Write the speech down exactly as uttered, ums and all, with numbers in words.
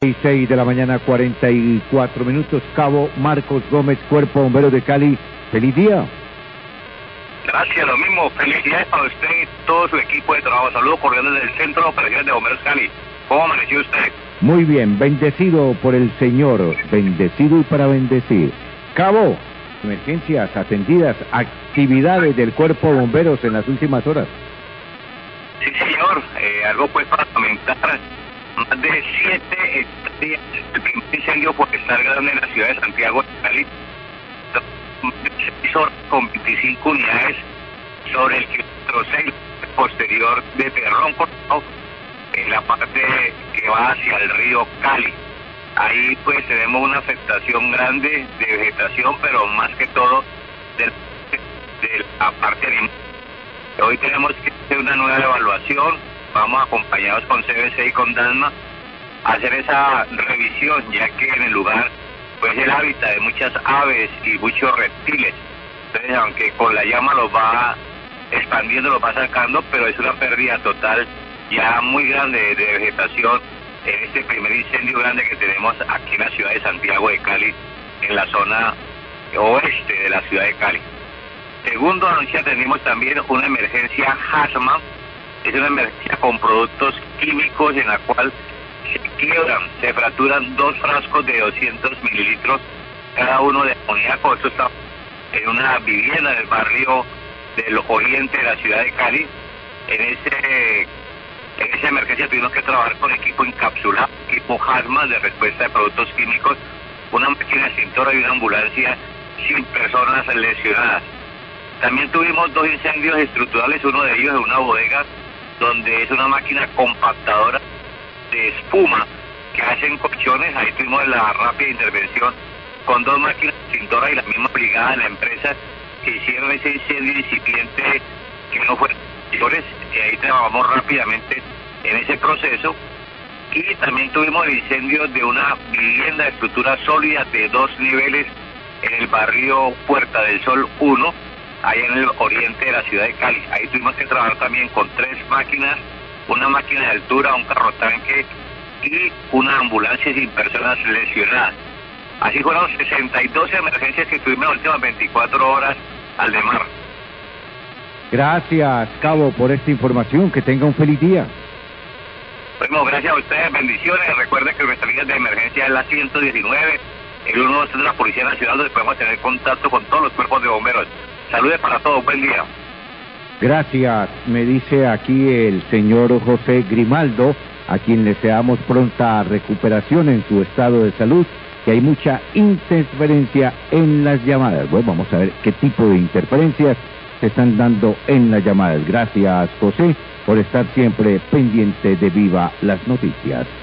seis de la mañana, cuarenta y cuatro minutos. Cabo Marcos Gómez, Cuerpo Bombero de Cali. Feliz día. Gracias, lo mismo. Felicidades para usted y todo su equipo de trabajo. Saludos cordiales del Centro de Operaciones de Bomberos Cali. ¿Cómo amaneció usted? Muy bien, bendecido por el Señor, bendecido y para bendecir. Cabo, emergencias atendidas, actividades del Cuerpo de Bomberos en las últimas horas. Sí, señor. Eh, algo pues para comentar. Más de siete hectáreas. El primer incendio forestal grande en la ciudad de Santiago de Cali. seis horas con veinticinco unidades sobre el kilómetro seis posterior de Terrón, en la parte que va hacia el río Cali. Ahí pues tenemos una afectación grande de vegetación, pero más que todo de, de la parte animal. Hoy tenemos que hacer una nueva evaluación, vamos acompañados con C B C y con DANMA a hacer esa revisión, ya que en el lugar pues el hábitat de muchas aves y muchos reptiles. Entonces, aunque con la llama los va expandiendo, los va sacando, pero es una pérdida total ya muy grande de vegetación en este primer incendio grande que tenemos aquí en la ciudad de Santiago de Cali, en la zona oeste de la ciudad de Cali. Segundo, anoche atendimos también una emergencia hazma. Es una emergencia con productos químicos en la cual se quiebran, se fracturan dos frascos de doscientos mililitros cada uno de amoníaco. Esto está en una vivienda del barrio del oriente de la ciudad de Cali. En ese en esa emergencia tuvimos que trabajar con equipo encapsulado, equipo hazma de respuesta de productos químicos, una máquina extintora y una ambulancia sin personas lesionadas. También tuvimos dos incendios estructurales, uno de ellos en una bodega donde es una máquina compactadora de espuma que hacen colchones. Ahí tuvimos la rápida intervención con dos máquinas extintoras y la misma brigada de la empresa que hicieron ese incendio incipiente que no fueron mayores, y ahí trabajamos rápidamente en ese proceso. Y también tuvimos el incendio de una vivienda de estructura sólida de dos niveles en el barrio Puerta del Sol uno, allá en el oriente de la ciudad de Cali. Ahí tuvimos que trabajar también con tres máquinas, una máquina de altura, un carro tanque y una ambulancia sin personas lesionadas. Así fueron sesenta y dos emergencias que tuvimos en las últimas veinticuatro horas al de mar. Gracias, Cabo, por esta información. Que tenga un feliz día. Bueno, gracias a ustedes, bendiciones. Recuerden que nuestra línea de emergencia es la ciento diecinueve, el ciento doce de la Policía Nacional, donde podemos tener contacto con todos los cuerpos de bomberos. Saludos para todos, buen día. Gracias, me dice aquí el señor José Grimaldo, a quien le deseamos pronta recuperación en su estado de salud, que hay mucha interferencia en las llamadas. Bueno, vamos a ver qué tipo de interferencias se están dando en las llamadas. Gracias, José, por estar siempre pendiente de Viva las Noticias.